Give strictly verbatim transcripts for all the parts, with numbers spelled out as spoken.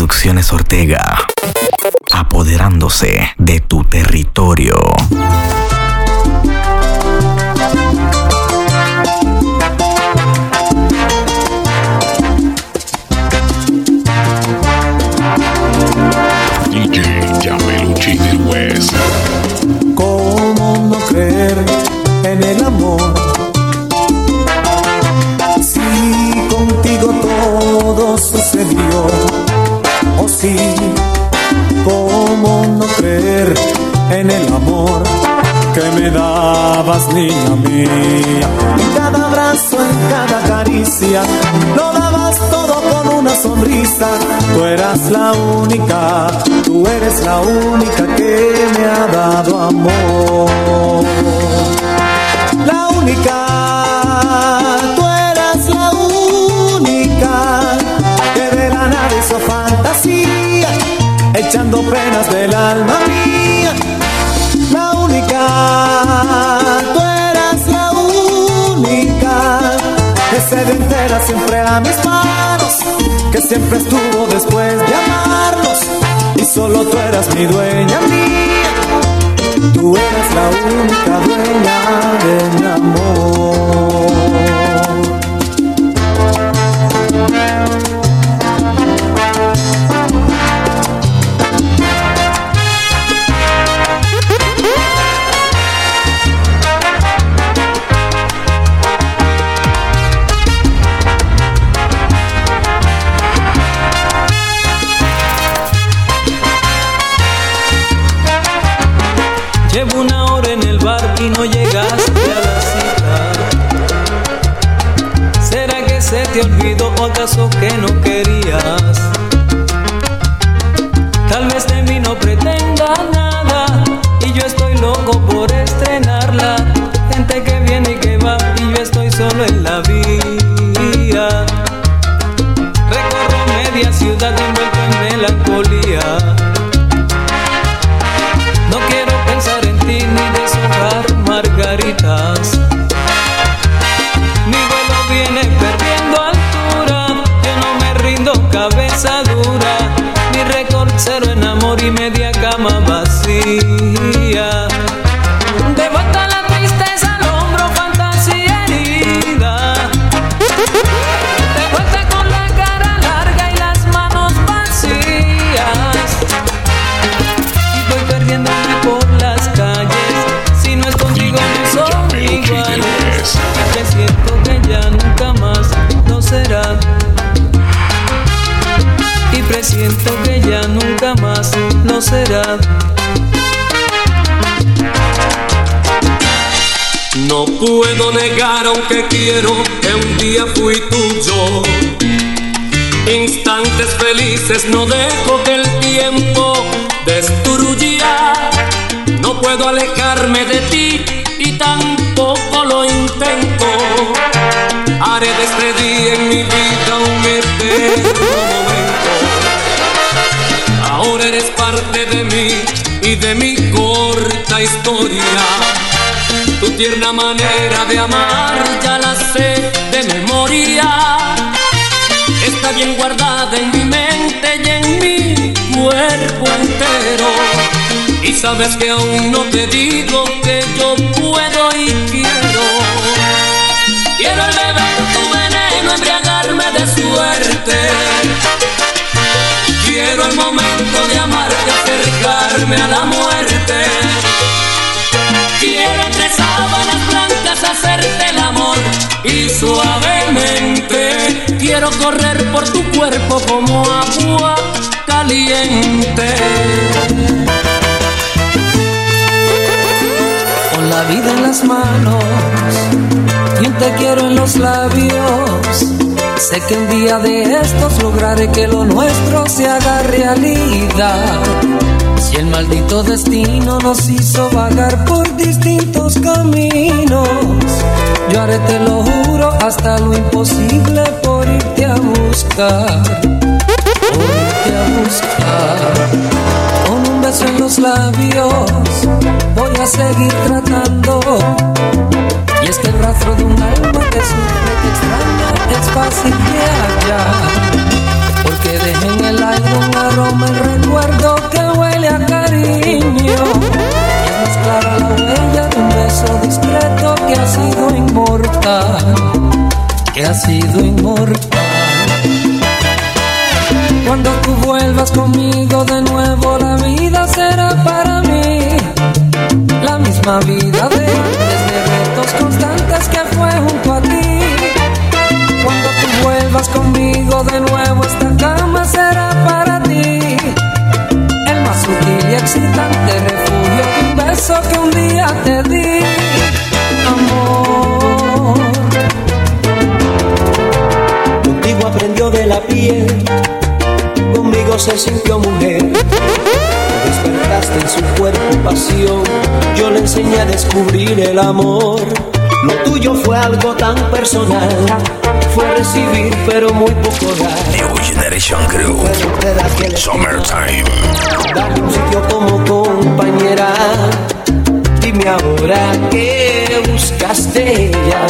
Construcciones Ortega, apoderándose de tu territorio. D J Yameluchi del West. ¿Cómo no creer en el amor? Si contigo todo sucedió. Oh sí, ¿cómo no creer en el amor que me dabas, niña mía? En cada abrazo, en cada caricia, lo dabas todo con una sonrisa. Tú eras la única, tú eres la única que me ha dado amor. La única, tú eras la única que de la nada hizo fantasía, echando penas del alma mía. La única, tú eras la única que se dio entera siempre a mis manos, que siempre estuvo después de amarnos, y solo tú eras mi dueña mía. Tú eres la única dueña de mi amor. Llevo una hora en el bar y no llegaste a la cita. ¿Será que se te olvidó o acaso que no querías? Tal vez de mí no pretenda nada y yo estoy loco por estrenarla. Gente que viene y que va y yo estoy solo en la vía. Recorro media ciudad envuelto en melancolía. No quiero pensar en ti ni deshojar margaritas. Mi vuelo viene perdiendo altura, yo no me rindo, cabeza dura. Mi récord cero en amor y media cama vacía. De vuelta a la tristeza al hombro, fantasía herida. De vuelta con la cara larga y las manos vacías. Y voy perdiéndome por las calles. Si no es contigo no soy iguales. Y que siento que ya nunca más no será. Y presiento que ya nunca más no será. No puedo negar, aunque quiero, que un día fui tuyo. Instantes felices no dejo que el tiempo destruya. No puedo alejarme de ti y tampoco lo intento. Haré de este día en mi vida un eterno momento. Ahora eres parte de mí y de mi corta historia. Tu tierna manera de amar ya la sé de memoria. Está bien guardada en mi mente y en mi cuerpo entero. Y sabes que aún no te digo que yo puedo y quiero. Quiero el beber tu veneno, embriagarme de suerte. Quiero el momento de amarte, acercarme a la muerte. Quiero entre sábanas blancas hacerte el amor y suavemente quiero correr por tu cuerpo como agua caliente. Con la vida en las manos y un te quiero en los labios, sé que un día de estos lograré que lo nuestro se haga realidad. Si el maldito destino nos hizo vagar por distintos caminos, yo haré, te lo juro, hasta lo imposible por irte a buscar, por irte a buscar. Con un beso en los labios voy a seguir tratando. Y es que el rastro de un alma que sufre, que extraña, es fácil de hallar, porque dejé en el aire un aroma el recuerdo que huele a cariño. Y es más clara la huella de un beso discreto que ha sido inmortal, que ha sido inmortal. Cuando tú vuelvas conmigo de nuevo, la vida será para mí la misma vida de desde retos constantes que fue junto a ti. Cuando tú vuelvas conmigo de nuevo, esta cama será para ti el más sutil y excitante refugio de un beso que un día te di, amor. Contigo aprendió de la piel, conmigo se sintió mujer. Despertaste en su cuerpo pasión, yo le enseñé a descubrir el amor. Lo tuyo fue algo tan personal, fue recibir pero muy poco dar. New Generation Crew, Summertime. Dale un sitio como compañera. Dime ahora qué buscaste ya.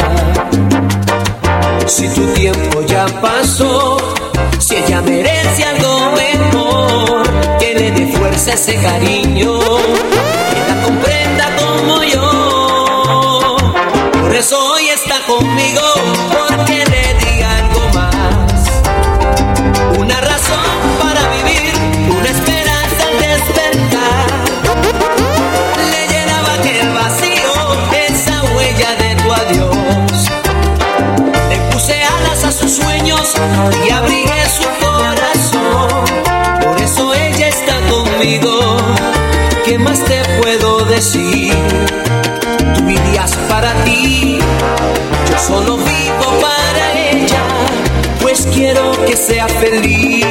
Si tu tiempo ya pasó, si ella merece algo mejor, que le dé fuerza a ese cariño, que la comprenda como yo. Por eso hoy está conmigo, porque le di algo más. Una razón para vivir, una esperanza al despertar. Le llenaba aquel vacío, esa huella de tu adiós. Le puse alas a sus sueños y abrigué su corazón. Por eso ella está conmigo. ¿Qué más te puedo decir? Tú vivías para ti, yo solo vivo para ella, pues quiero que sea feliz.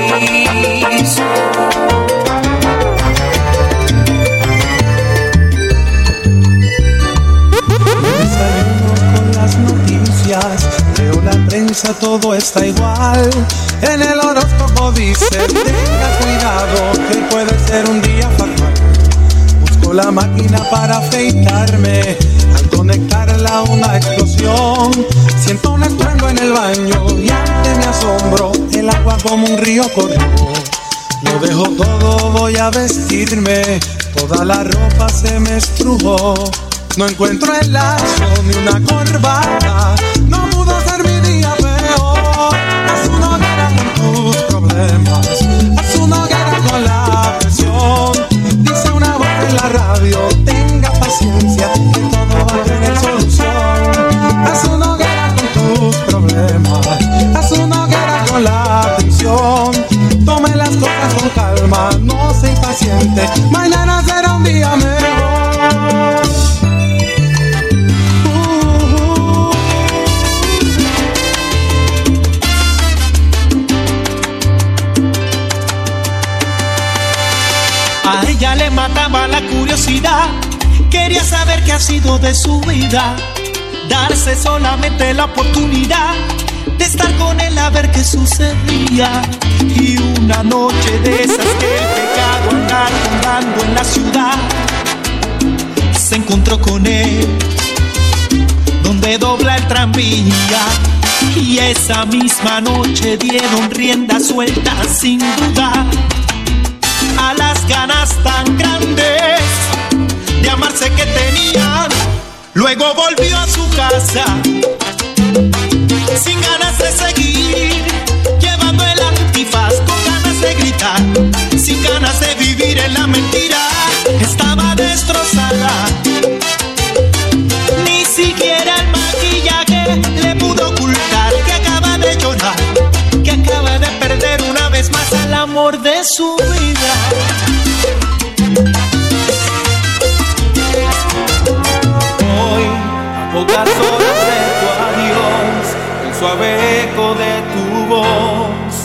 Desayuno con las noticias, leo la prensa, todo está igual. En el horóscopo dice, tenga cuidado, que puede ser un día fatal. Busco la máquina para afeitarme, al conectarla una explosión. Siento un estruendo en el baño y ante mi asombro, el agua como un río corrió. Lo dejo todo, voy a vestirme, toda la ropa se me estrujó. No encuentro el lazo ni una corbata, no pudo ser mi día peor. Haz una hoguera con tus problemas, haz una hoguera con la presión. Dice una voz en la radio, tenga paciencia, que todo va a tener solución. Haz una hoguera con tus problemas, haz una hoguera con la tensión. Tome las cosas con calma, no sea impaciente, mañana será un día mejor. A ella le mataba la curiosidad, quería saber qué ha sido de su vida, darse solamente la oportunidad de estar con él a ver qué sucedía. Y una noche de esas que el pecado anda rondando en la ciudad, se encontró con él donde dobla el tranvía. Y esa misma noche dieron rienda suelta sin dudar a las ganas tan grandes de amarse que tenían. Luego volvió a su casa sin ganas de seguir, llevando el antifaz con ganas de gritar, sin ganas de vivir en la mentira. Estaba destrozada, ni siquiera el maquillaje le pudo ocultar que acaba de llorar, que acaba de perder una vez más al amor de su vida. Hoy, a pocas horas de tu adiós, el suave eco de tu voz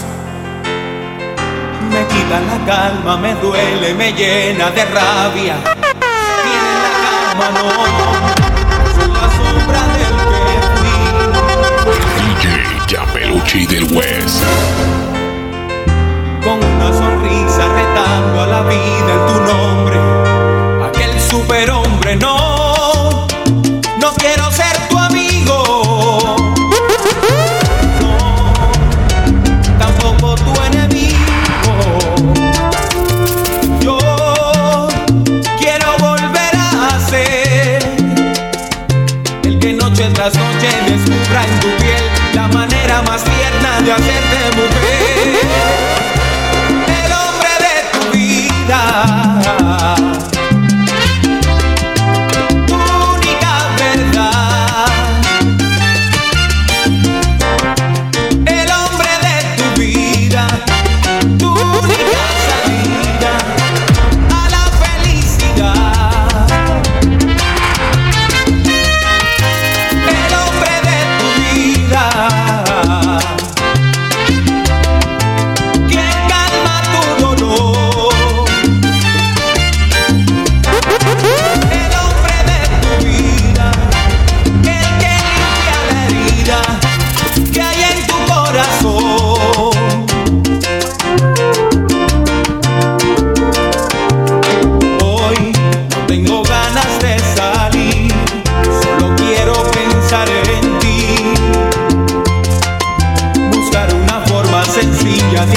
me quita la calma, me duele, me llena de rabia. Y en la cama no, soy la sombra del que fui. D J Gianpelucci del West. Con una sonrisa retando a la vida en tu nombre, aquel superhombre. No, no quiero ser tu amigo, no, tampoco tu enemigo.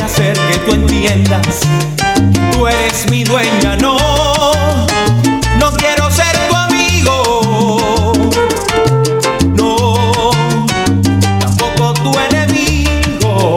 hacer que tú entiendas. Tú eres mi dueña, no, no quiero ser tu amigo, no, tampoco tu enemigo.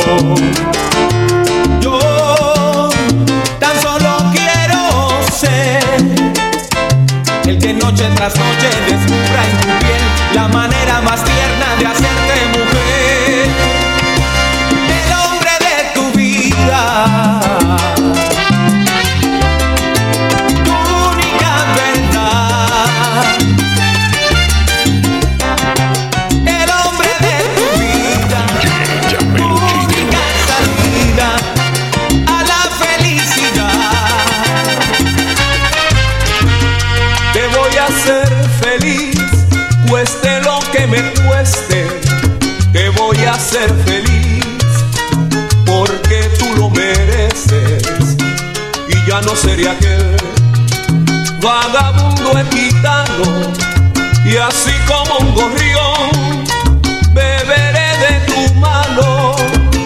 Yo tan solo quiero ser el que noche tras noche descubra en tu piel la manera más tierna de hacerte mujer, el hombre de tu vida. Cueste lo que me cueste, te voy a hacer feliz, porque tú lo mereces. Y ya no seré aquel vagabundo gitano, y así como un gorrión beberé de tu mano,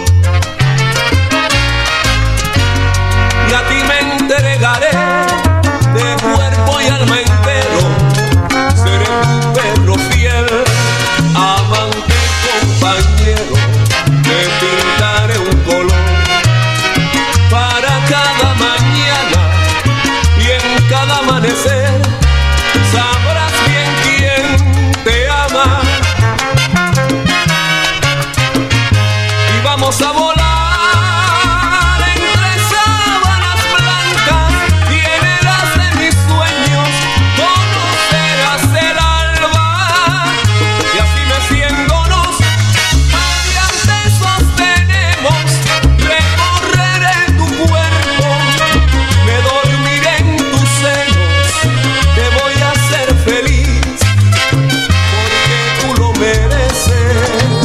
y a ti me entregaré de cuerpo y alma entero. Seré tu perro fiel, amante y compañero. Te pintaré un color para cada mañana, y en cada amanecer sabrás bien quién te ama. Y vamos a volar entre sábanas blancas, y en el haz de mis sueños conocerás el alba, y así meciéndonos adiante sostenemos. Recorreré tu cuerpo, me dormiré en tus senos, te voy a hacer feliz, porque tú lo mereces.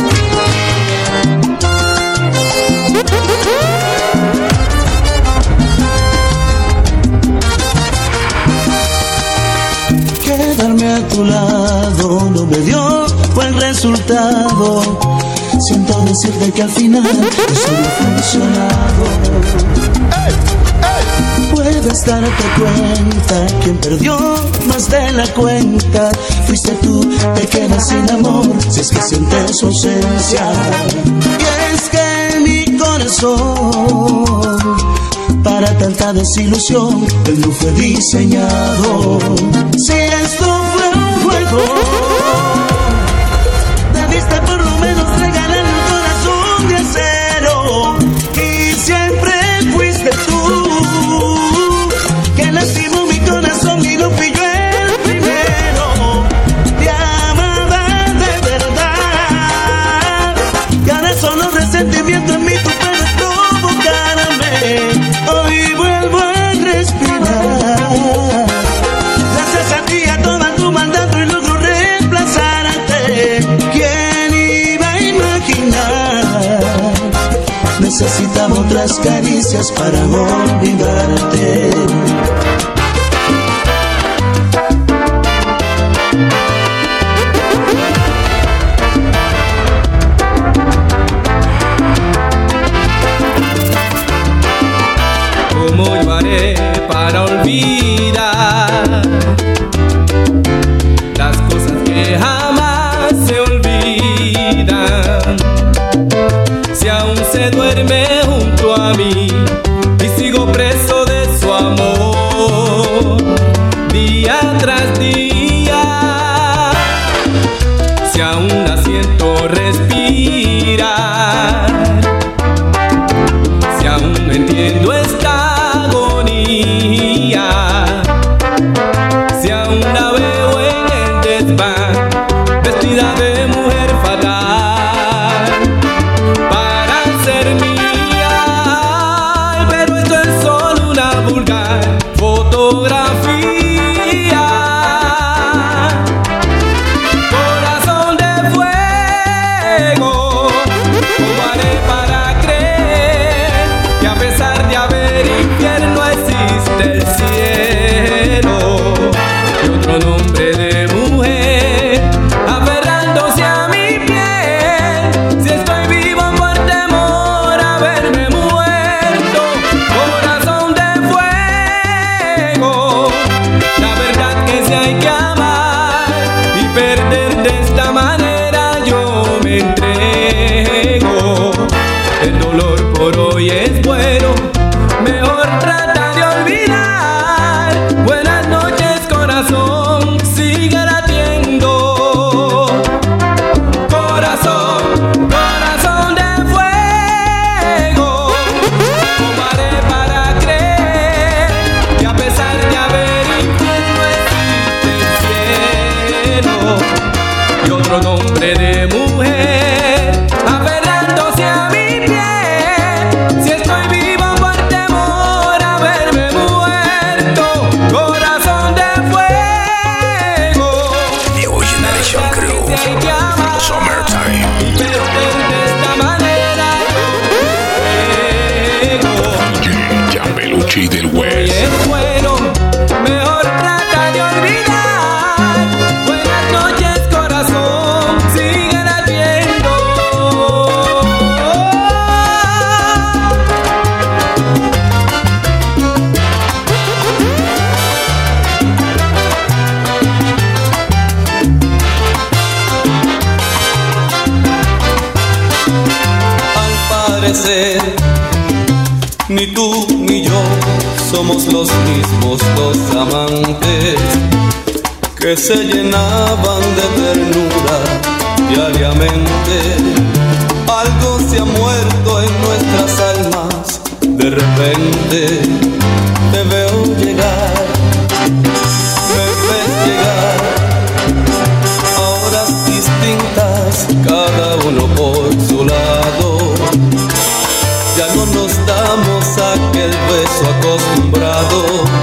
Quedarme a tu lado no me dio buen resultado. Siento decirte que al final eso no ha funcionado. Puedes darte cuenta, quien perdió más de la cuenta fuiste tú, te quedas sin amor si es que sientes su ausencia. Y es que mi corazón para tanta desilusión él no fue diseñado. Si esto fue un juego, debiste por lo menos regalarle un corazón de acero. Y siempre fuiste tú que lastimó mi corazón, y no fui yo el primero. Te amaba de verdad, y ahora son los resentimientos en mí, tú puedes provocarme. Hoy vuelvo a respirar, gracias a ti, a toda tu maldad y logro reemplazarte. ¿Quién iba a imaginar? Necesitaba otras caricias para olvidarte. ¿Cómo yo haré para olvidar las cosas que jamás se olvidan? Si aún se duerme junto a mí y sigo preso de su amor día tras día, si aún la siento respirar, si aún entiendo esta agonía, si aún la veo en el desván, vestida de mujer fatal, para ser mía, mejor trata de olvidar. Buenas noches, corazón, sigue latiendo. Corazón, corazón de fuego, ¿cómo haré para creer que a pesar de haber infierno existe el cielo y otro nombre de mujer aferrándose a mi piel? Si estoy vivo por temor a verme muerto, corazón de fuego. New Generation Crew. Summertime. Y perder de esta manera D J Gianbelucci del y West. es bueno, mejor trata de olvidar. Buenas noches, corazón, sigue latiendo. Al parecer, ni tú ni yo somos los mismos dos amantes que se llenaban de ternura diariamente. Algo se ha muerto en nuestras almas. De repente te veo llegar, me ves llegar a horas distintas, cada uno por su lado. Ya no nos damos aquel beso acostumbrado,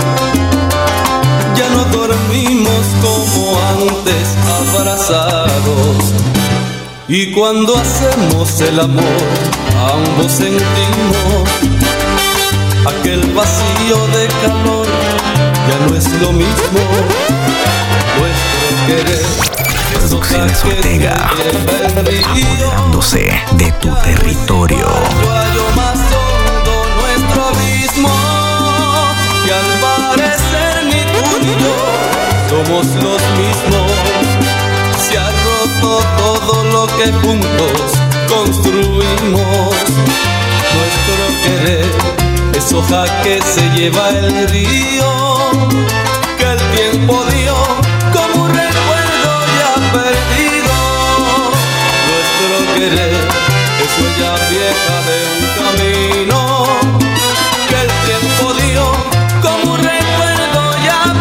ya no dormimos como antes abrazados. Y cuando hacemos el amor, ambos sentimos aquel vacío de calor, ya no es lo mismo. Nuestro querer Producciones Ortega, apoderándose de tu territorio. más hondo nuestro abismo, y al parecer ni tú ni yo somos los mismos. Se ha roto todo lo que juntos construimos. Nuestro querer es hoja que se lleva el río, que el tiempo dio como un recuerdo ya perdido. Nuestro querer es huella vieja de un camino, que el tiempo dio como un recuerdo ya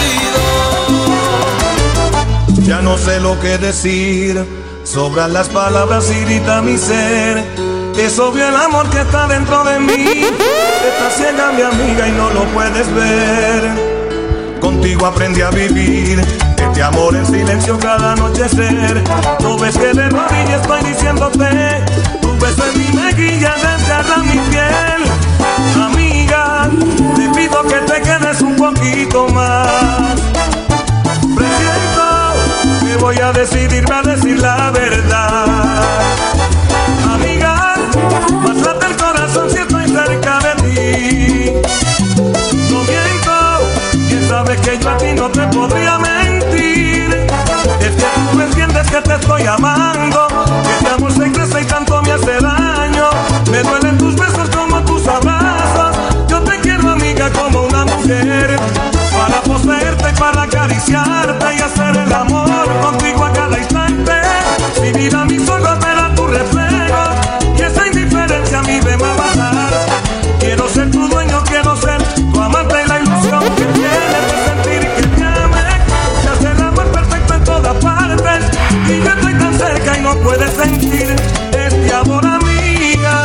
perdido. Ya no sé lo que decir, sobran las palabras, irrita mi ser. Es obvio el amor que está dentro de mí. Estás ciega mi amiga y no lo puedes ver. Contigo aprendí a vivir este amor en silencio cada anochecer. No ves que de rodillas estoy diciéndote, tu beso en mi mejilla desgarra mi piel. Amiga, te pido que te quedes un poquito más. Presiento que voy a decidirme a decir la verdad. Amiga, más late el corazón si estoy cerca de ti. No miento, quién sabe que yo a ti no te podría mentir. Es que tú me entiendes que te estoy amando, que mi amor se crece y tanto me hace daño. Me duelen tus besos como tus abrazos. Yo te quiero, amiga, como una mujer, para poseerte y para acariciarte y hacer el amor contigo a cada instante. Si mira mis ojos verá tu reflejo, y esa indiferencia a mí me va a matar. Quiero ser tu dueño, quiero ser tu amante, y la ilusión que tienes de sentir que te ame. Se hace el amor perfecto en todas partes, y yo estoy tan cerca y no puedes sentir este amor, amiga.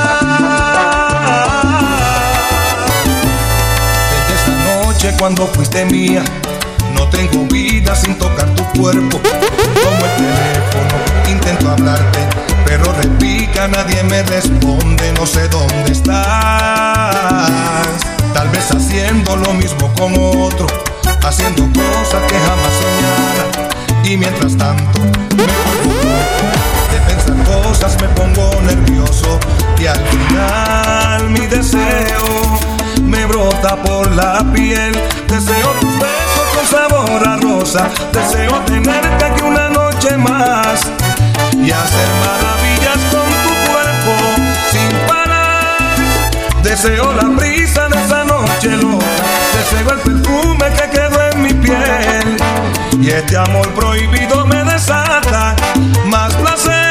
Desde esa noche cuando fuiste mía, no tengo vida sin tocar tu cuerpo. Como el teléfono, intento hablarte, pero repica, nadie me responde. No sé dónde estás, tal vez haciendo lo mismo con otro, haciendo cosas que jamás soñara. Y mientras tanto me vuelvo loco de pensar cosas, me pongo nervioso, y al final mi deseo me brota por la piel. Deseo tus besos con sabor a rosa, deseo tenerte aquí una noche más y hacer maravillas con tu cuerpo sin parar. Deseo la brisa de esa noche loca, deseo el perfume que quedó en mi piel, y este amor prohibido me desata más placer.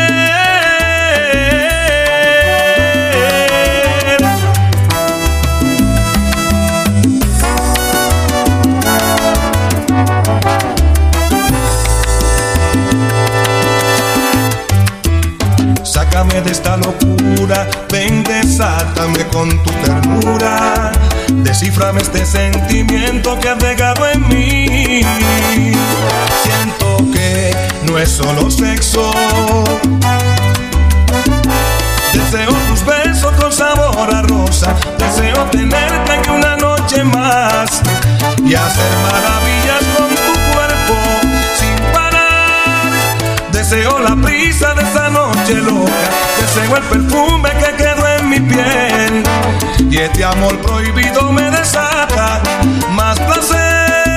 Sácame de esta locura, ven, desátame con tu ternura, descíframe este sentimiento que has dejado en mí. Siento que no es solo sexo, deseo tus besos con sabor a rosa, deseo tenerte aquí una noche más y hacer maravillas con tu cuerpo sin parar. Deseo la brisa de esa noche loca, deseo el perfume que quedó en mi piel, y este amor prohibido me desata más placer.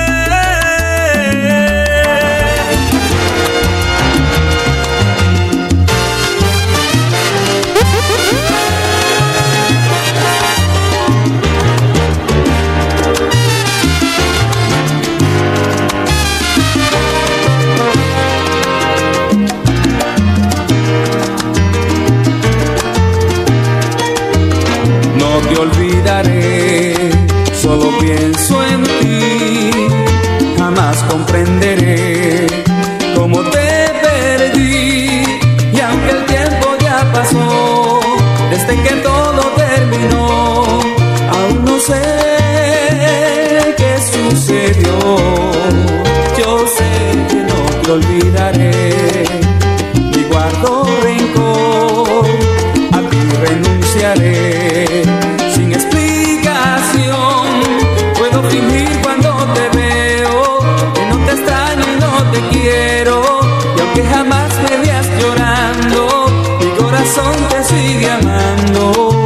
No te olvidaré, solo pienso en ti, jamás comprenderé cómo te perdí, y aunque el tiempo ya pasó, desde que todo terminó, aún no sé qué sucedió. Yo sé que no te olvidaré, ni guardo rencor, a ti renunciaré sin explicación. Puedo fingir cuando te veo que no te extraño y no te quiero, y aunque jamás me veas llorando, mi corazón te sigue amando.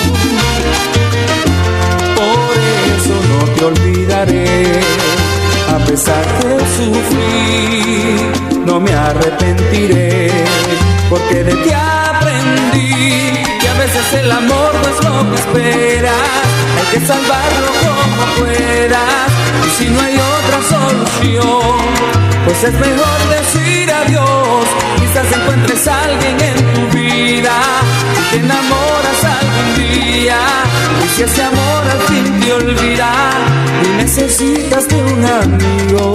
Por eso no te olvidaré, a pesar que sufrí, no me arrepentiré, porque de ti aprendí que a veces el amor no es lo que esperas, hay que salvarlo como puedas, y si no hay otra solución, pues es mejor decir adiós. Quizás encuentres a alguien en tu vida y te enamoras algún día, y si ese amor al fin te olvida y necesitas de un amigo,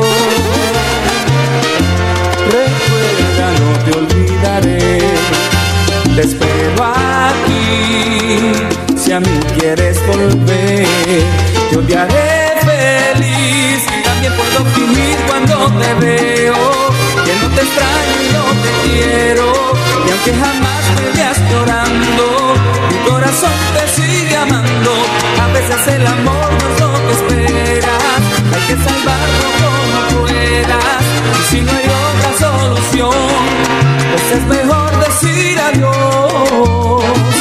recuerda, no te olvidaré, te espero aquí. Si a mí quieres volver, yo te haré feliz. También puedo fingir cuando te veo que no te extraño y no te quiero, y aunque jamás me veas llorando, mi corazón te sigue amando. A veces el amor no es lo que esperas, hay que salvarlo como puedas, y si no hay otra solución, pues es mejor decir adiós.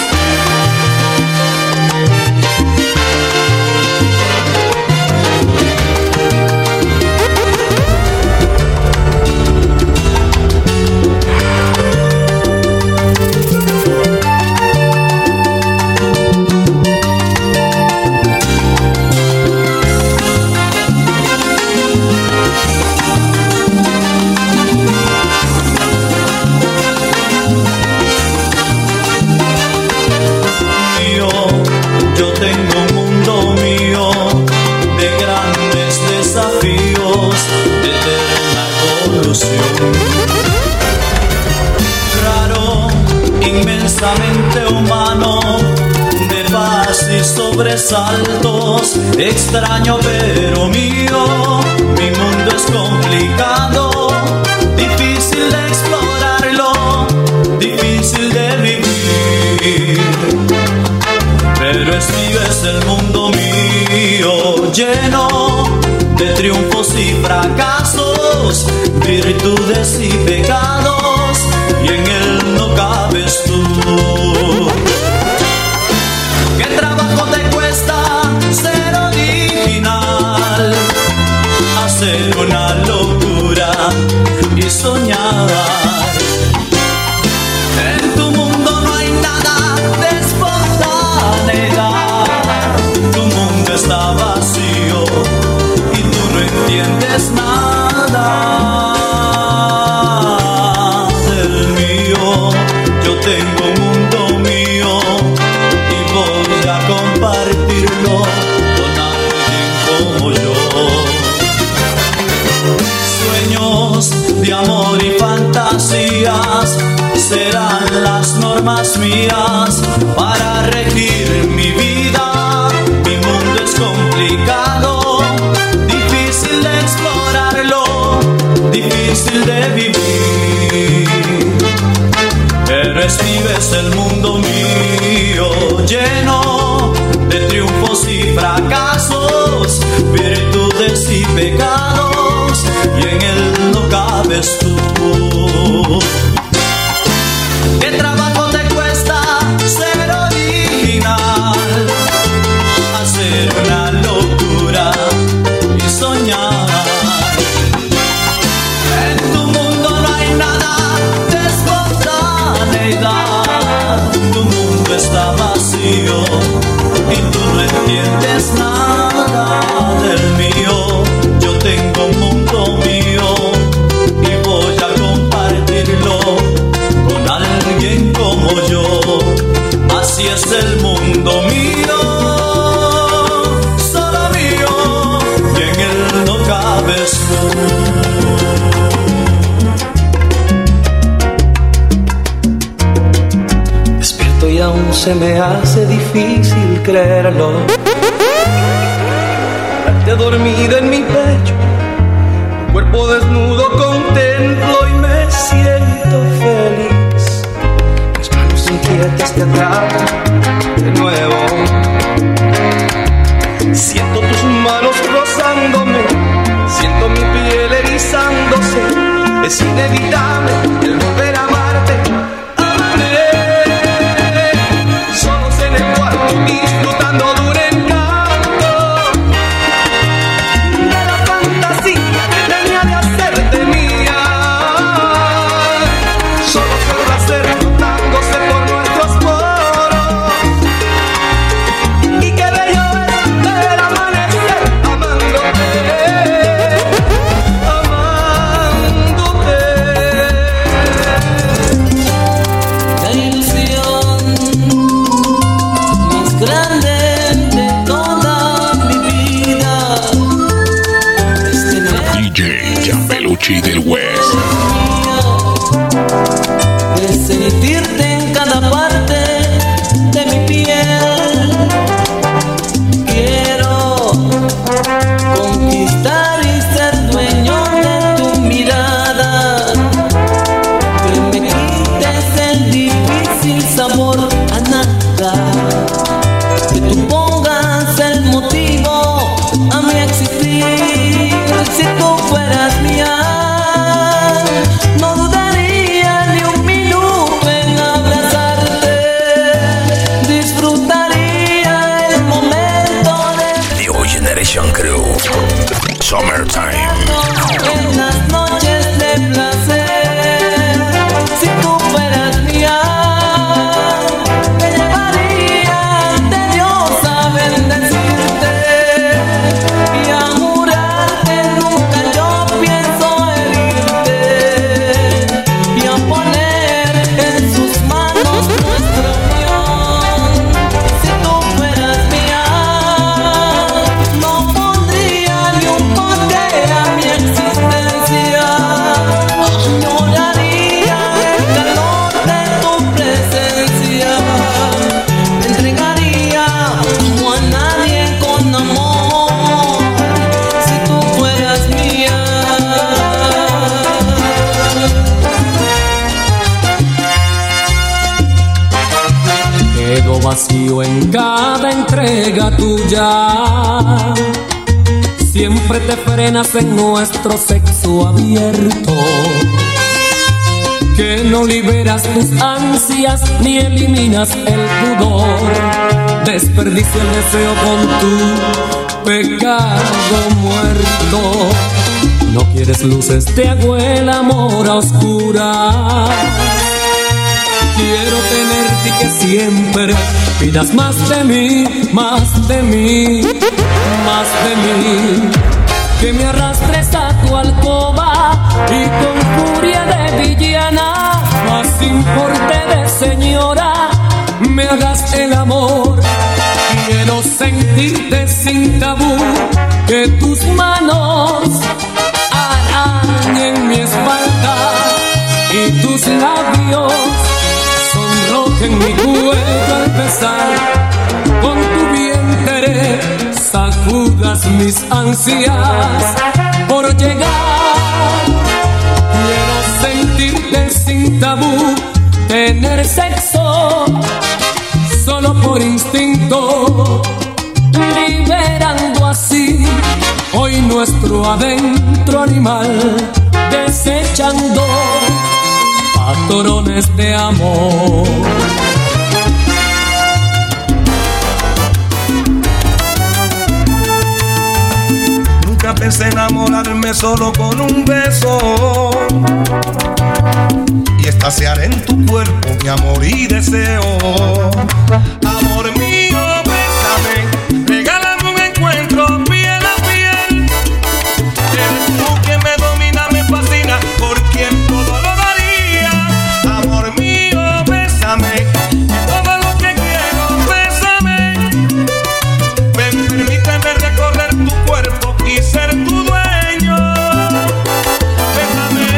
Raro, inmensamente humano, de paz y sobresaltos, extraño pero mío. Mi mundo es complicado, difícil de explorarlo, difícil de vivir, pero es mío, es el mundo mío, lleno de triunfos y fracasos, virtudes y pecados, y en él no cabes tú. ¿Qué trabajo te cuesta ser original? Hacer una locura y soñar. En tu mundo no hay nada de espontáneo, fantasías para regir mi vida. Mi mundo es complicado, difícil de explorarlo, difícil de vivir. Eres, vives el mundo mío, lleno de triunfos y fracasos, virtudes y pecados, y en él no cabes tú. ¿Qué trabajo te cuesta ser original? Hacer una locura y soñar. En tu mundo no hay nada de espontaneidad. Tu mundo está vacío y tú no entiendes nada del mío. Yo tengo un mundo mío y voy a compartirlo con alguien como yo. Así es el mundo mío, solo mío, y en él no cabes tú. Despierto y aún se me hace difícil creerlo. Verte dormida en mi pecho, tu cuerpo desnudo contemplo y me siento feliz. Mis manos inquietas te atrapan de nuevo. Siento tus manos rozándome, siento mi piel erizándose. Es inevitable el volver a amarte. Amarte, solos en el cuarto disfrutando de un encanto, de la fantasía que tenía de hacerte mía. Solo el placer flotándose por nuestros poros. Y qué bello es ver amanecer amándote, amándote. La ilusión más grande de toda mi vida es tener D J Gianbelucci del West. de sentirte en cada parte de mi piel. Quiero conquistar y ser dueño de tu mirada, que me quites el difícil sabor a nada, que tú pongas el motivo a mi existir. Si tú fueras mía, no dudaría ni un minuto en abrazarte. Disfrutaría el momento de New Generation Crew. Summertime. en las noches de placer. Si tú fueras mía, te llevaría ante Dios a bendecirte y a jurarte nunca yo pienso herirte, y a poner en sus manos nuestra unión. Si tú fueras mía, no pondría ni un pote a mi existencia. Añoraría el calor de tu presencia. Me entregaría como a nadie con amor. Si tú fueras mía. Quedo vacío en cada entrega tuya. Siempre te frenas en nuestro sexo abierto, que no liberas tus ansias ni eliminas el pudor. Desperdicio el deseo con tu pecado muerto. No quieres luces, te hago el amor a oscuras. Quiero tenerte y que siempre pidas más de mí, más de mí, más de mí. Que me arrastres a tu alcoba y con furia de villana, más sin porte de señora, me hagas el amor. Quiero sentirte sin tabú, que tus manos arañen mi espalda y tus labios sonrojen mi cuerpo. sacudas mis ansias por llegar. Quiero sentirte sin tabú, tener sexo solo por instinto, liberando así hoy nuestro adentro animal, desechando patrones de amor. Nunca pensé enamorarme solo con un beso y estaciar en tu cuerpo mi amor y deseo. Amor mío, bésame, regálame un encuentro piel a piel. Eres tú quien me domina, me fascina, por quien todo lo daría. Amor mío, bésame, todo lo que quiero, bésame. Ven, permíteme recorrer tu cuerpo y ser tu dueño. Bésame.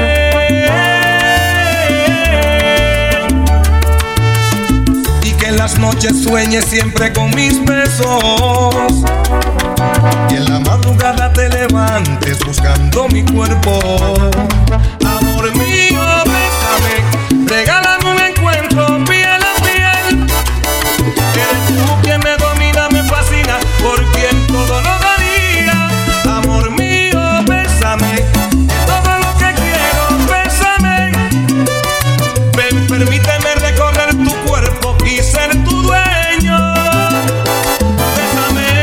Y que en las noches sueñes siempre con mis besos, y en la madrugada te levantes buscando mi cuerpo. Amor mío, bésame, regálame un encuentro piel a piel. Eres tú quien me domina, me fascina, por quien todo lo daría. Amor mío, bésame, todo lo que quiero, bésame. Ven, permíteme recorrer tu cuerpo y ser tu dueño. Bésame.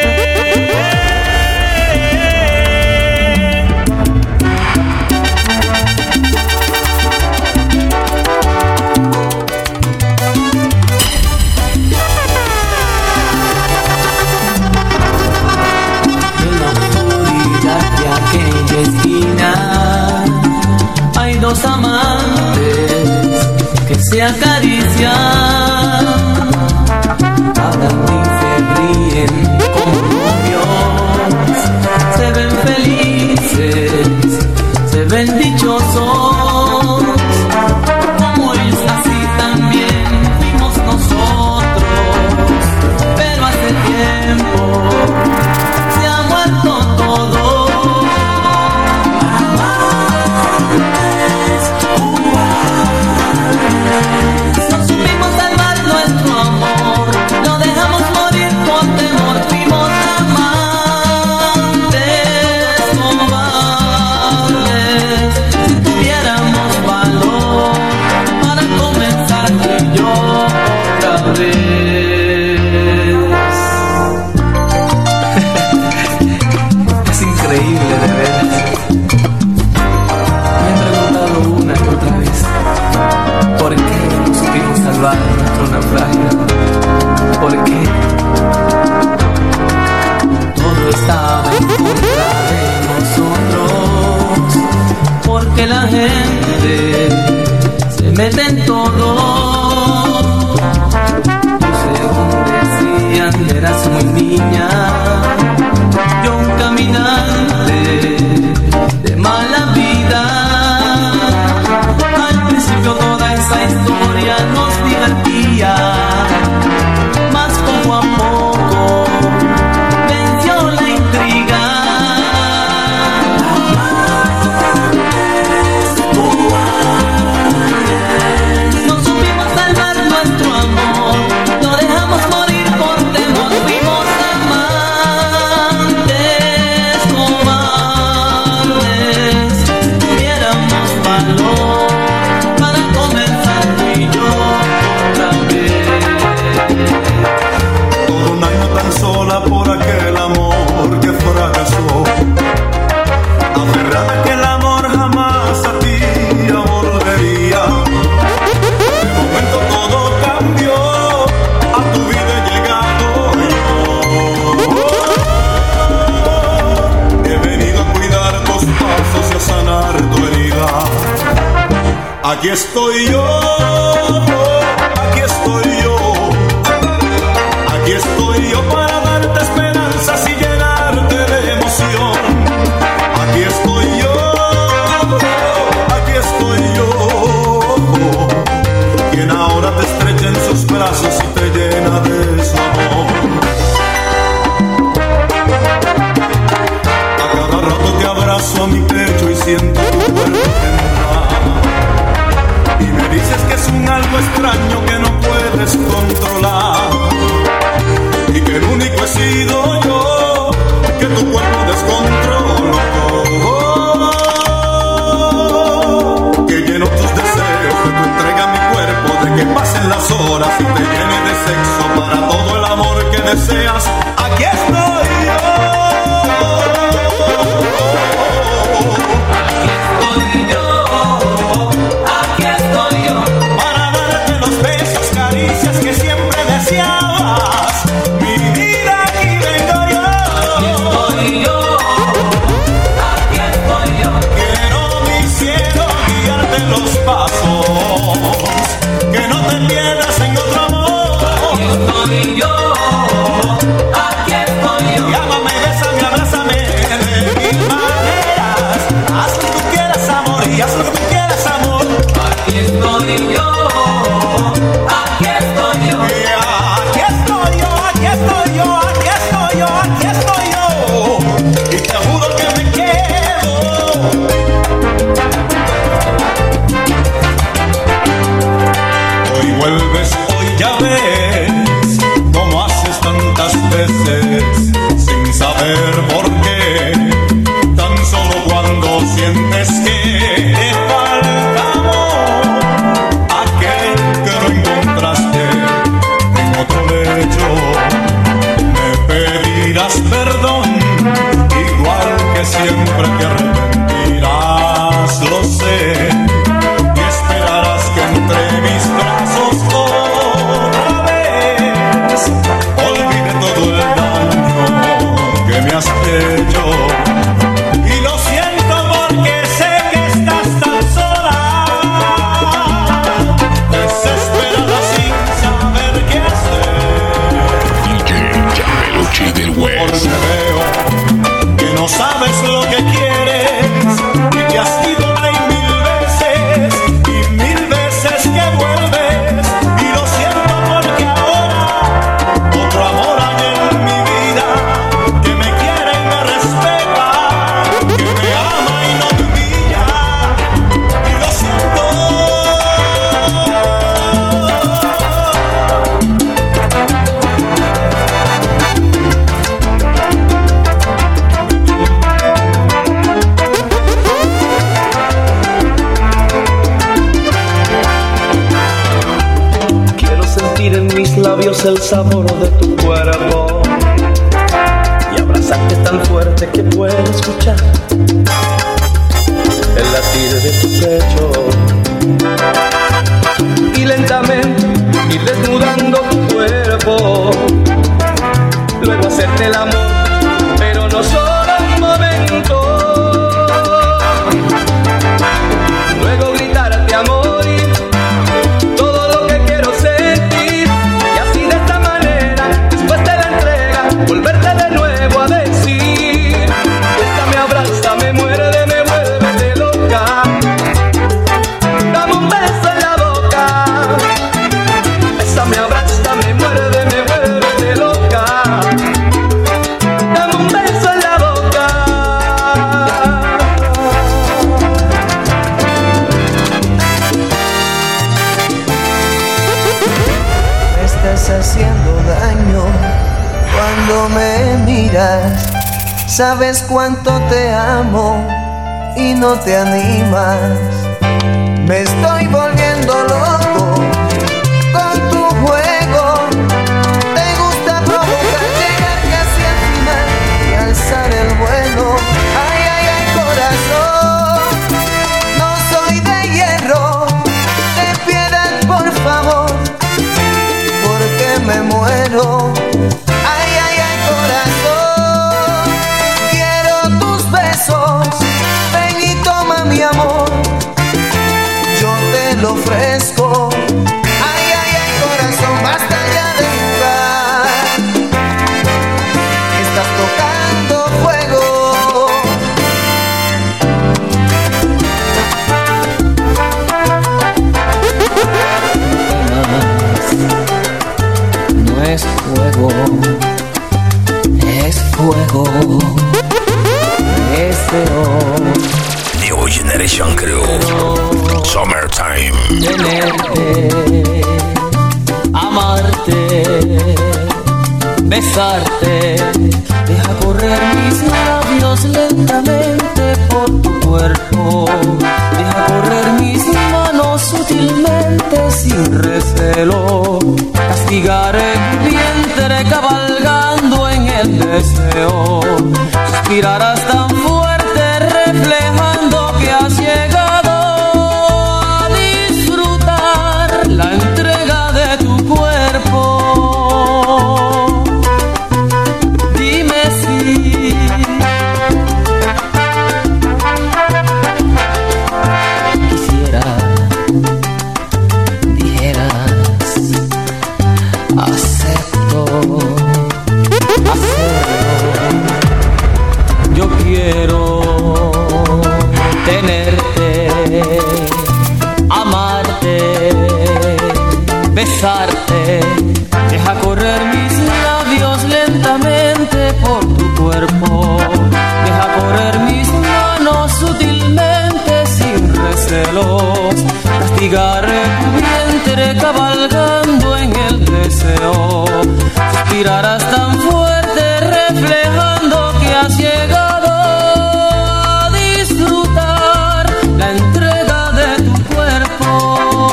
En la oscuridad de aquella esquina hay dos amantes que se acarician, hablan y se ríen como novios, se ven felices, se ven dichosos, como ellos así también fuimos nosotros, pero hace tiempo se ha muerto todo. No supimos salvar nuestro amor, lo dejamos morir por temor, fuimos amantes cobardes. Si tuviéramos valor para comenzar tú y yo otra vez. Es increíble, de veras. Me he preguntado una y otra vez, ¿por qué no supimos salvar nuestro naufragio? ¿Por qué? Todo estaba en contra de nosotros, porque la gente se mete en todo. Tú, según decían, eras muy niña, yo un caminante de mala vida. Al principio toda esa historia nos divertía, mas poco a poco venció la intriga. No supimos salvar nuestro amor, lo dejamos morir por temor, fuimos amantes cobardes. Si tuviéramos valor para comenzar tú y yo otra vez. Todo un año tan sola por aquel amor que fracasó, aferrada que el amor jamás a ti volvería. De momento todo cambió, a tu vida he llegado yo. He venido a cuidar tus pasos y a sanar tu herida. Aquí estoy yo, aquí estoy yo, aquí estoy yo para darte esperanzas y llenarte de emoción. Aquí estoy yo, aquí estoy yo, quien ahora te estrecha en sus brazos y te llena de su amor. siento tu cuerpo temblar. Y me dices que es un algo extraño que no puedes controlar, y que el único he sido yo, que tu cuerpo descontroló. Que lleno tus deseos, que tu entrega a mi cuerpo, de que pasen las horas y te llene de sexo para todo el amor que deseas. Aquí estoy yo. Aquí estoy yo. Aquí estoy yo. Para darte los besos, caricias que siempre deseabas. Mi vida, aquí vengo yo. Aquí estoy yo. Aquí estoy yo. Quiero, mi cielo, guiarte los pasos, que no te pierdas en otro amor. Aquí estoy yo. Aquí estoy yo. Llámame, bésame, abrázame de mil maneras. Haz lo que tú quieras, amor, y haz lo que tú quieras, amor. Aquí estoy yo. Aquí estoy yo. Y aquí estoy yo, aquí estoy yo, aquí estoy yo, aquí estoy yo. Y te juro que me quedo. Hoy vuelves, hoy ya ves, como haces tantas veces, sin saber por qué, tan solo cuando sientes que te falta amor, aquel que no encontraste en otro lecho. Me pedirás perdón, igual que siempre te arrepentirás, lo sé, y esperarás que entre mis brazos otra vez olvide todo el daño que me has hecho. Y lo siento porque sé que estás tan sola, desesperada sin saber qué hacer. D J Gianbelucci del Porque West. veo que no sabes lo que quieres y te has ido ahí mil veces y mil veces que vuelves. Y lo siento porque ahora otro amor hay en mi vida, que me quiere y me respeta, que me ama y no me humilla. Y lo siento. Quiero sentir en mis labios el sabor de tu cuerpo y abrazarte tan fuerte que pueda escuchar el latir de tu pecho, y lentamente ir desnudando tu cuerpo, luego hacerte el amor, pero no solo un momento, luego gritarte amor y todo lo que quiero sentir, y así de esta manera, después de la entrega, volverte de nuevo a decir: bésame, abrázame, muérdeme, me vuelve loca, dame un beso en la boca, bésame, abrázame, muérdeme, me vuelve loca, dame un beso en la boca. Me estás haciendo daño cuando me miras. Sabes cuánto te amo y no te animas. Me estoy volviendo loco con tu juego. Te gusta provocar, llegar casi al final y alzar el vuelo. Ay, ay, ay, corazón, no soy de hierro. Ten piedad, por favor, porque me muero. Ay, ay, ay, corazón, quiero tus besos. Ven y toma mi amor, yo te lo ofrezco. Ay, ay, ay, corazón, basta ya de jugar. Estás tocando fuego. No es fuego, es fuego, deseo. Neo Generation Crew. Summertime. Tenerte, amarte, besarte, deja correr mis labios lentamente por tu cuerpo, deja correr mis manos sutilmente sin recelo, castigaré tu vientre cabalgando en el deseo, suspirarás tan fuerte reflejando que has llegado a disfrutar la entrega de tu cuerpo. Quiero tenerte, amarte, besarte, deja correr mis labios lentamente por tu cuerpo, deja correr mis manos sutilmente sin recelos, castigaré tu vientre cabalgando en el deseo, suspirarás tan fuerte reflejando que has llegado la entrega de tu cuerpo.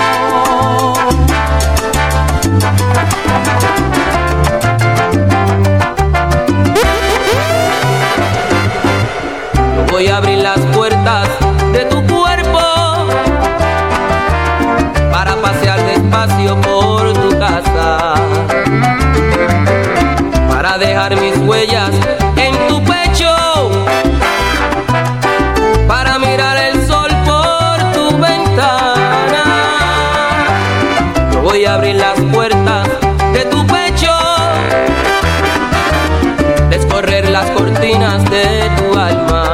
Yo voy a abrir las puertas de tu cuerpo para pasear despacio por tu casa, para dejar mis huellas en tu pecho, para mirar el sol por tu ventana. Yo voy a abrir las puertas de tu pecho, descorrer las cortinas de tu alma,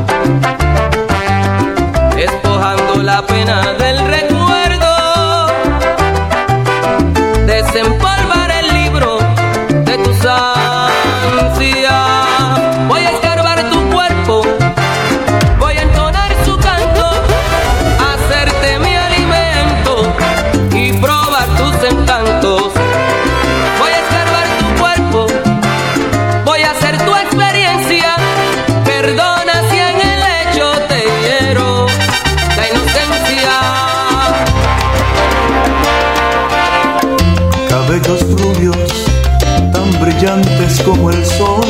despojando la pena del recuerdo, desempolvar el libro de tus ansias. Voy a escarbar tu cuerpo, voy a entonar su canto, hacerte mi alimento y probar tus encantos. Voy a escarbar tu cuerpo, voy a hacer tu experiencia. Perdona si en el hecho te hiero la inocencia. Cabellos rubios, tan brillantes como el sol,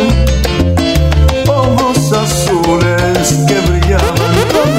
ojos azules que brillaban con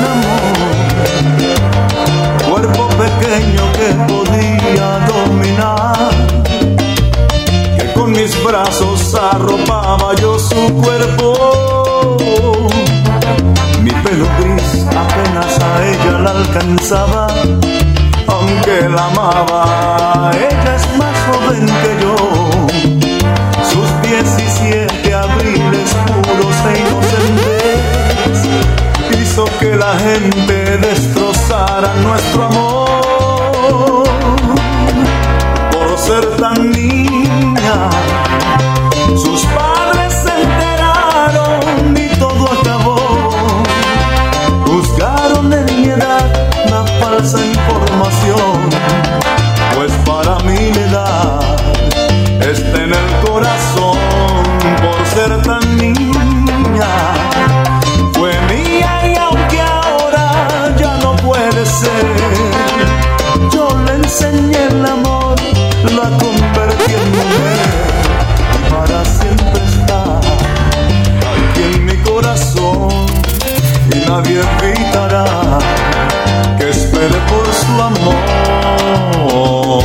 amor, cuerpo pequeño que podía dominar, que con mis brazos arropaba yo su cuerpo. Mi pelo gris apenas a ella la alcanzaba, aunque la amaba, ella es más joven que yo. Sus diecisiete abriles puros e inocentes hizo que la gente destrozara nuestro amor. Por ser tan niña, sus padres se enteraron y todo acabó. Juzgaron en mi edad la falsa información, pues para mí la edad está en el corazón. Por ser tan niña, fue mía y aunque ahora ya no puede ser, yo le enseñé el amor, la convertí en mujer y para siempre está aquí en mi corazón. Y nadie evitará que espere por su amor.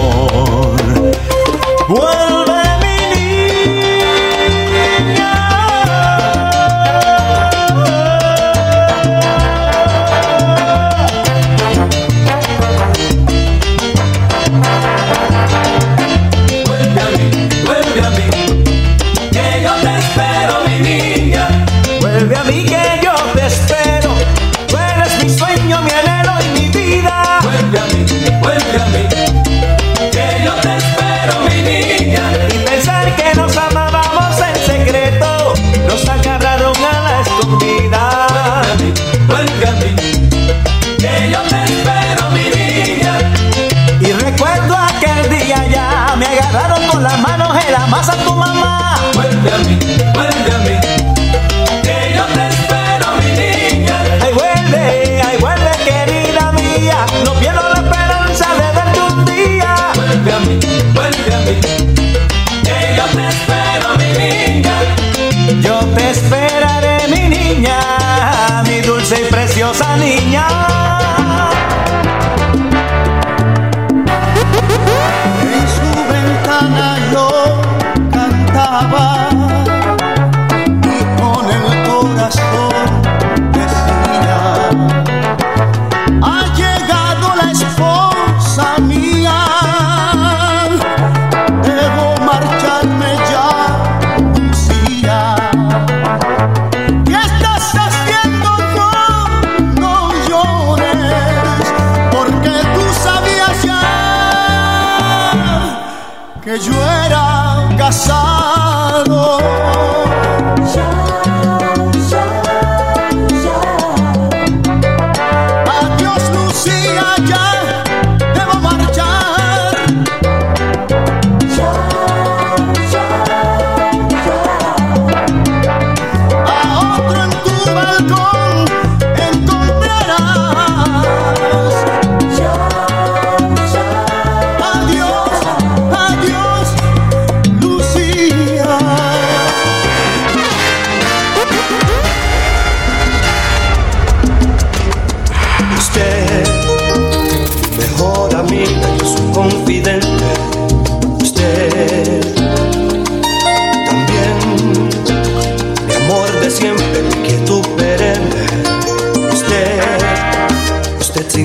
Vuelve mi niña. Vuelve a mí, vuelve a mí, que yo te espero, mi niña. Vuelve a mí que yo te espero, tú eres mi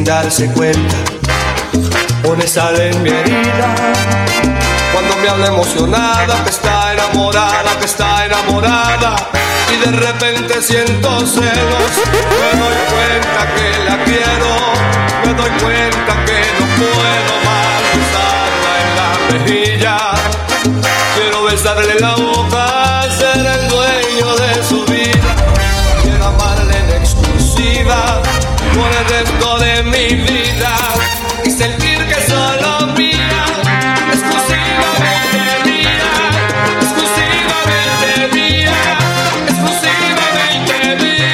darse cuenta, pone sal en mi herida. Cuando me habla emocionada, que está enamorada, que está enamorada, y de repente siento celos. Me doy cuenta que la quiero, me doy cuenta que no puedo más besarla en la mejilla. Quiero besarle la boca, ser el dueño de su vida. Quiero amarle en exclusiva por el resto de mi vida y sentir que solo mía, exclusivamente mía, exclusivamente mía, exclusivamente mía.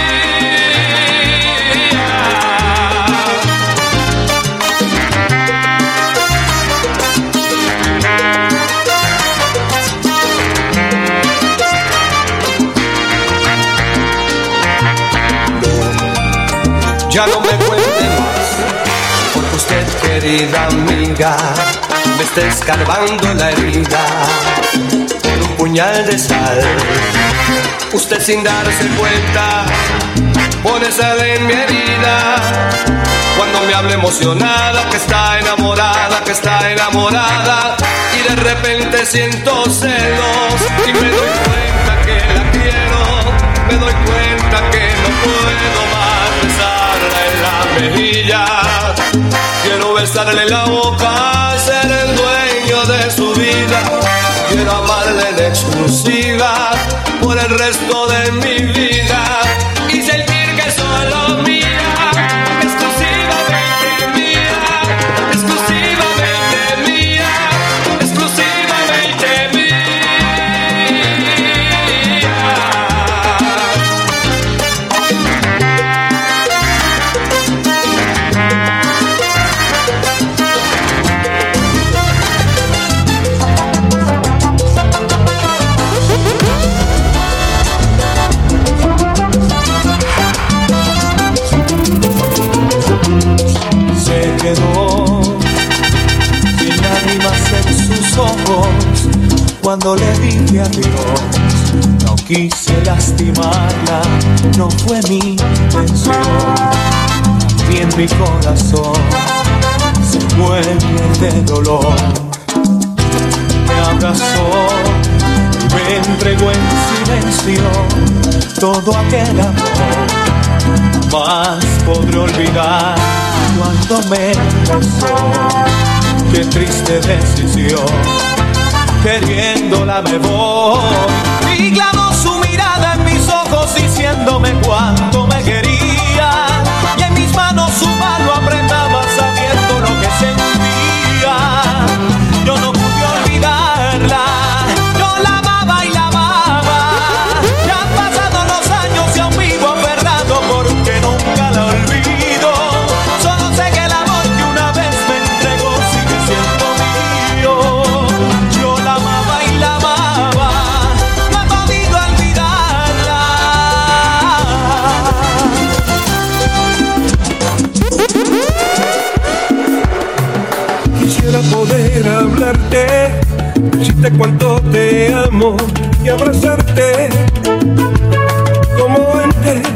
Ya no me cuente más, porque usted, querida amiga, me está escarbando la herida con un puñal de sal. Usted sin darse cuenta pone sal en mi herida. Cuando me habla emocionada, que está enamorada, que está enamorada, y de repente siento celos y me doy cuenta que la quiero, me doy cuenta que no puedo más besarla en la mejilla. Quiero besarle la boca, ser el dueño de su vida. Quiero amarle en exclusiva por el resto de mi vida y sentir que es solo mía, exclusivamente mía, exclusivamente mía, exclusivamente mía. Quedó sin lágrimas en sus ojos cuando le dije adiós. No quise lastimarla, no fue mi intención. Y en mi corazón se muere de dolor. Me abrazó y me entregó en silencio todo aquel amor. Jamás podré olvidar cuando me besó. Qué triste decisión, queriéndola me voy. Y clavó su mirada en mis ojos diciéndome cuánto me quería. Y en mis manos su mano apretaba sabiendo lo que sentía. Yo no pude olvidarla, yo la amaba y la amaba. Ya han pasado los años y aún vivo aferrado porque nunca la olvido. Solo sé que el amor que una vez me entregó sigue siendo mío. Yo la amaba y la amaba, no he podido olvidarla. Quisiera poder hablarte, decirte cuánto te amo y abrazarte como antes.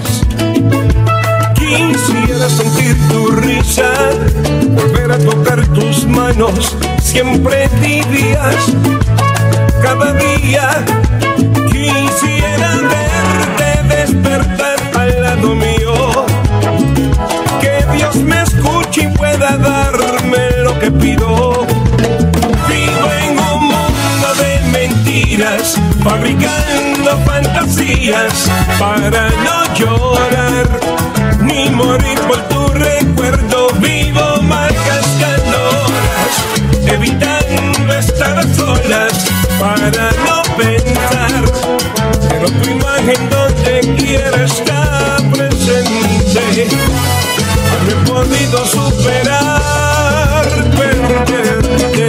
Quisiera sentir tu risa, volver a tocar tus manos, siempre tibias, cada día. Quisiera verte despertar al lado mío, que Dios me escuche y pueda darme lo que pido. Vivo en un mundo de mentiras, fabricando fantasías para no llorar ni morir por tu recuerdo. Vivo malgastando horas, evitando estar a solas para no pensar, pero tu imagen donde quiera está presente. No he podido superar perderte.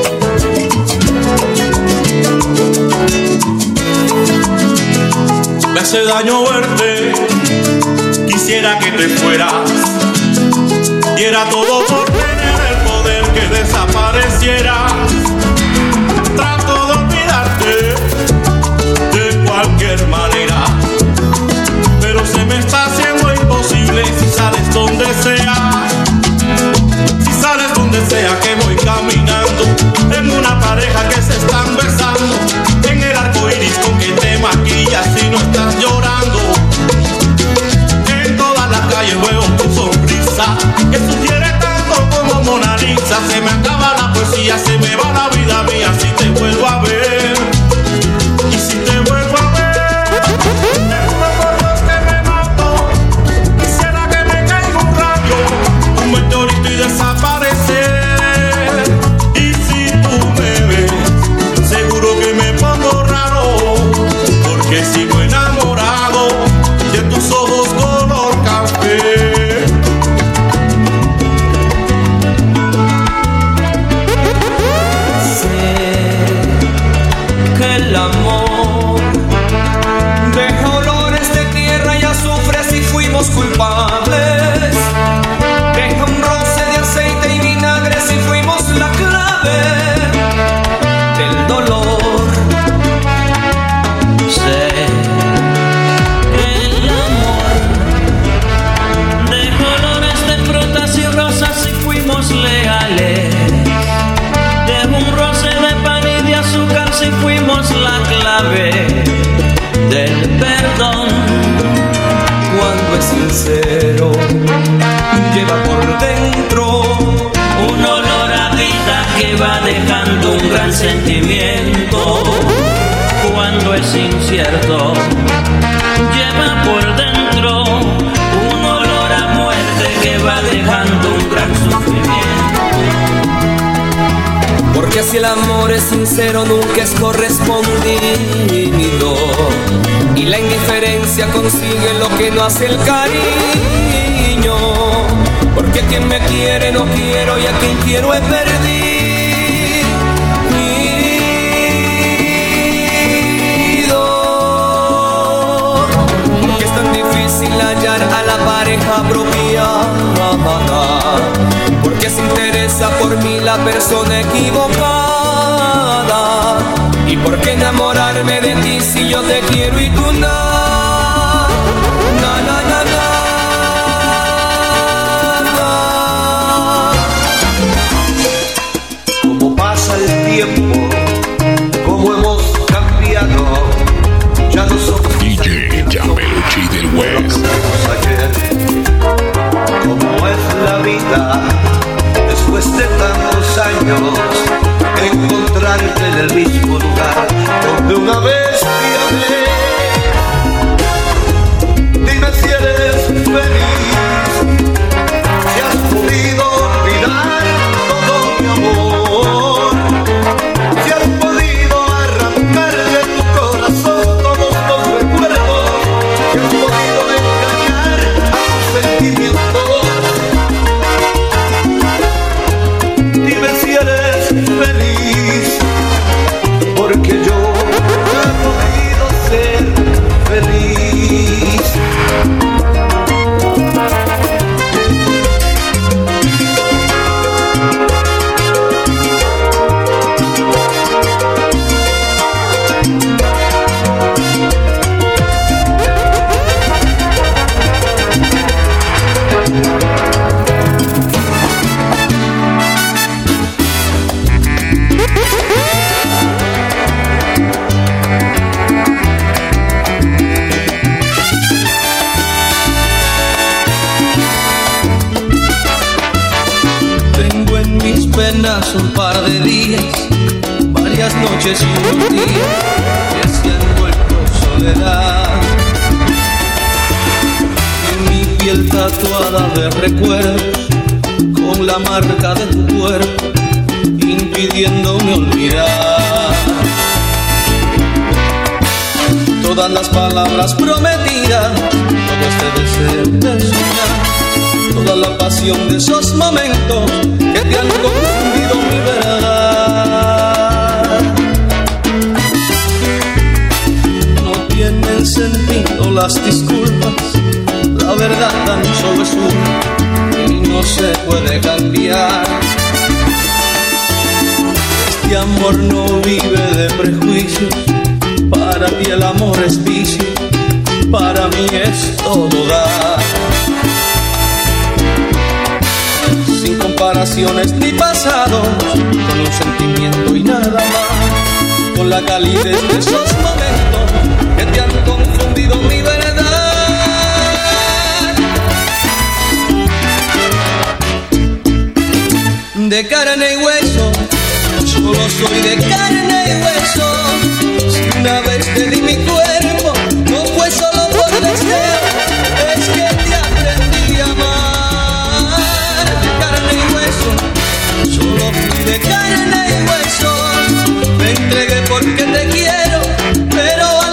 Me hace daño verte, quisiera que te fueras. Diera todo por tener el poder que desaparecieras. Trato de olvidarte de cualquier manera, pero se me está haciendo imposible si sales donde sea. que sigo enamorado de tus ojos color café. Sé que el amor deja olores de tierra y azufre si fuimos culpables. Deja un roce de aceite y vinagre si fuimos la clave del dolor. Sé que el amor deja olores de frutas y rosas si fuimos leales. Deja un roce de pan y de azúcar si fuimos la clave del perdón. Cuando es sincero, lleva por dentro un olor a vida que va dejando un gran sentimiento. Cuando es incierto, lleva por dentro un olor a muerte que va dejando un gran sufrimiento. Porque si el amor es sincero nunca es correspondido, y la indiferencia consigue lo que no hace el cariño. Porque a quien me quiere no quiero y a quien quiero he perdido. Porque es tan difícil hallar a la pareja apropiada. Porque se interesa por mí la persona equivocada. ¿Y por qué enamorarme de ti si yo te quiero y tú no? Na, na, na, na. Como pasa el tiempo, como hemos cambiado, ya no somos D J Jamelucci del West. Ayer, como es la vida, después de tantos años, encontrarte en el mismo lugar donde una vez te amé. Dime si eres feliz, si has podido olvidar todo mi amor, si has podido arrancar de tu corazón todos los recuerdos, si has podido engañar a tus sentimientos. Dime si eres feliz, porque yo no he podido ser feliz. Un par de días, varias noches y unos días que se han vuelto soledad. En mi piel tatuada de recuerdos, con la marca de tu cuerpo, impidiéndome olvidar todas las palabras prometidas, todo este deseo de soñar, toda la pasión de esos momentos que te han confundido mi verdad. No tienen sentido las disculpas, la verdad tan solo es una y no se puede cambiar. Este amor no vive de prejuicios, para ti el amor es vicio, para mí es todo dar. Sin comparaciones ni pasados, con un sentimiento y nada más, con la calidez de esos momentos que te han confundido mi verdad. De carne y hueso, solo soy de carne y hueso. Si una vez te di mi cuerpo, no fue solo por deseo, es que te aprendí a amar. De carne y hueso, solo fui de carne y hueso. Me entregué porque te quiero, pero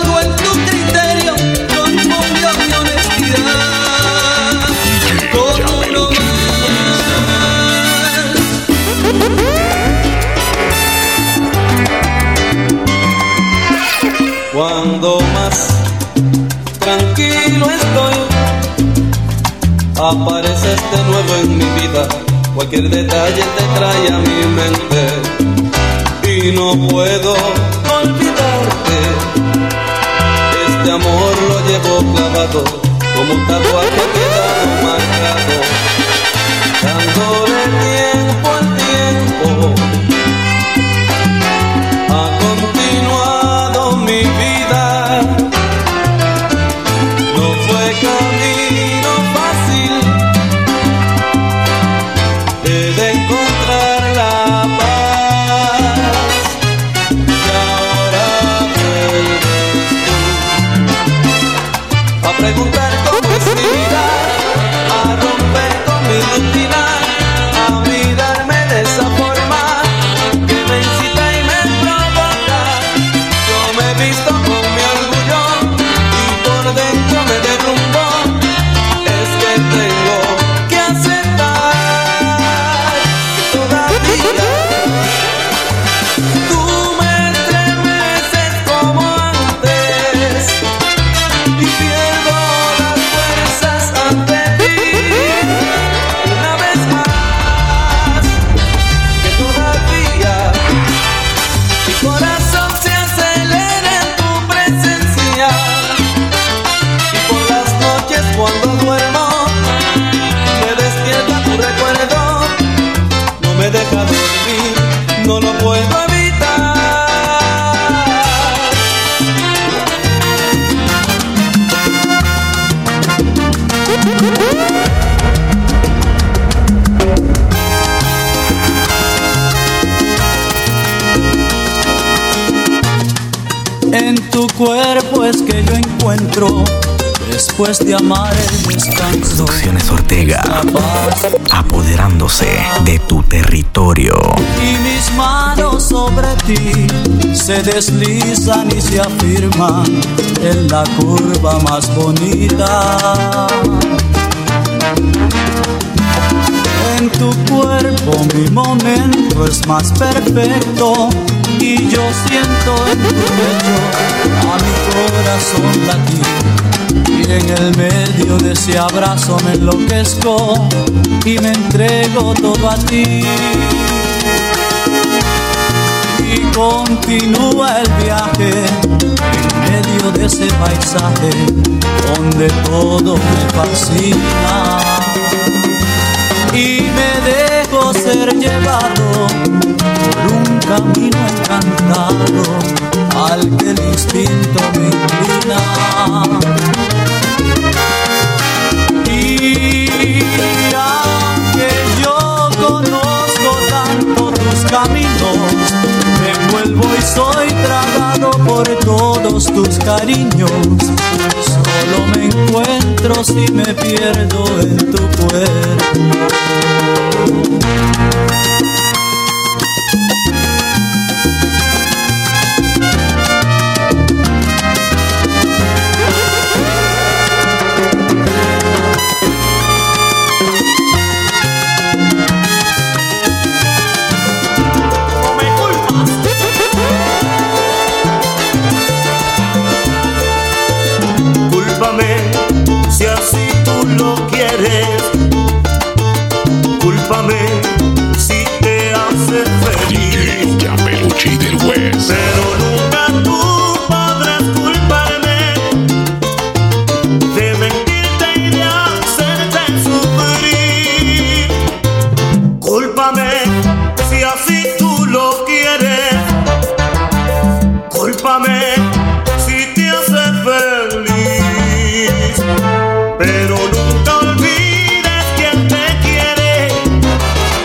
tranquilo estoy. Apareces de nuevo en mi vida, cualquier detalle te trae a mi mente y no puedo olvidarte. Este amor lo llevo clavado como un tatuaje quedado marcado, dándole tiempo al tiempo. Ha continuado mi vida, no fue camino fácil, he de encontrar la paz y ahora vuelves tú a preguntar cómo es mi vida, a romper con mi rutina, a mirarme de esa forma que me incita y me provoca. Yo me he visto con mi orgullo y por dentro me derrumbo. Es que tengo que aceptar que todavía tú me estremeces como antes y pierdo las fuerzas ante ti. Una vez más, que todavía mi corazón se acelera en tu presencia y por las noches cuando duermo me despierta tu recuerdo, no me deja dormir, no lo puedo evitar. En tu cuerpo es que yo encuentro, después de amar el descanso. Producciones Ortega, apoderándose de tu territorio. Y mis manos sobre ti se deslizan y se afirman en la curva más bonita. En tu cuerpo mi momento es más perfecto y yo siento en tu pecho a mi corazón latir. Y en el medio de ese abrazo me enloquezco y me entrego todo a ti. Y continúa el viaje en medio de ese paisaje donde todo me fascina. Y me dejo ser llevado por un camino encantado al que el instinto me inclina. Y aunque yo conozco tanto tus caminos, me envuelvo y soy tragado por todos tus cariños. Solo me encuentro si me pierdo en tu cuerpo. Cúlpame si así tú lo quieres. Cúlpame si te hace feliz. D J Peluchi del West. Pero nunca tú podrás culparme de mentirte y de hacerte sufrir. Cúlpame si así tú lo quieres. Cúlpame si te hace feliz. Pero nunca olvides quién te quiere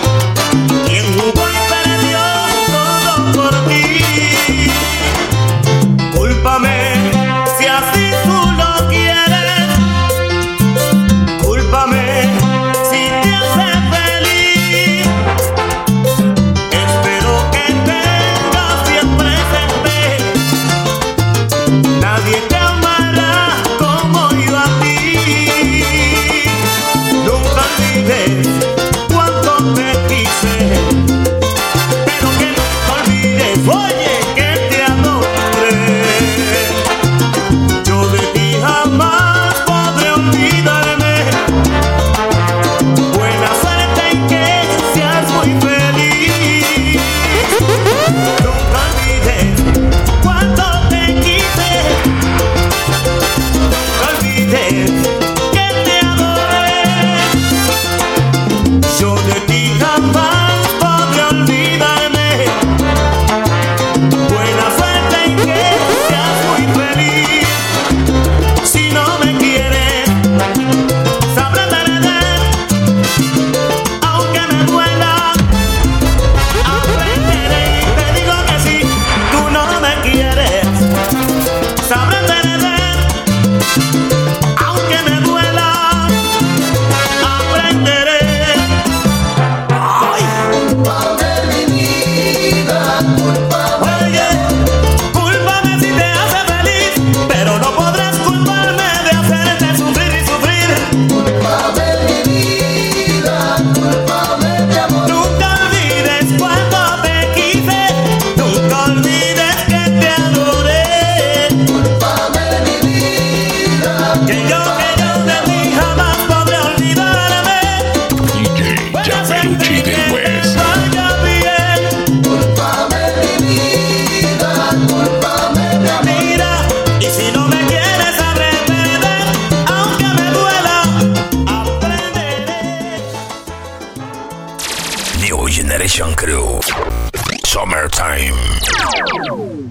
Session Crew. Summertime.